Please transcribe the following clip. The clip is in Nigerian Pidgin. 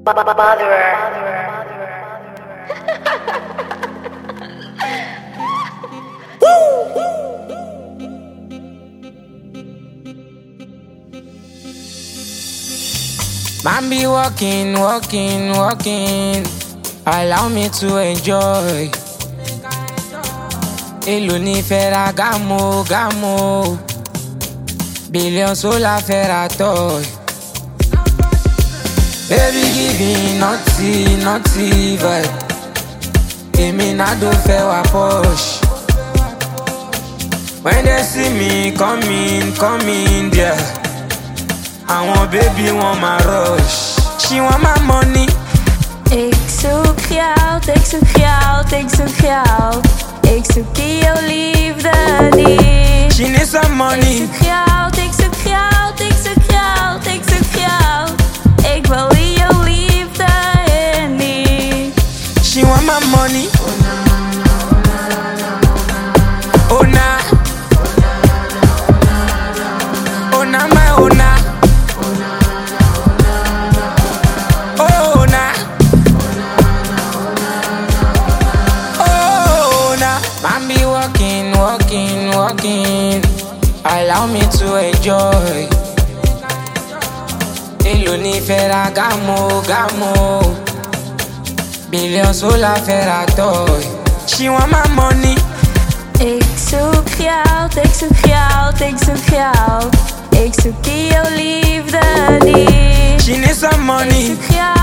Man be walking, walking, walking. Allow me to enjoy. Èló ní fẹ́ ra gamo, gamo. Billions ó la fẹ́ ra toy. Baby give me naughty, naughty vibe. Èmi náà dó fẹ́ wá posh. When they see me coming there. I want baby want my rush. She want my money. Ik zoek jou, ik zoek jou, ik zoek jou. Ik zoek in jouw liefde niet. She needs some money. Ik zoek jou, ik zoek jou, ik zoek jou, ik zoek jou. Ik wil in jouw liefde niet. She want my money. Oh na. Oh na my oh na. Oh na. Oh na. Man be walking, walking, walking. Allow me to enjoy. Èló ní fẹ́ ra gamo, gamo. Billions ó la fẹ́ ra toy. She want my money. Ik zoek jou, ik zoek jou, ik zoek jou. Ik zoek in jouw liefde niet. She needs some money. Ik zoek jou.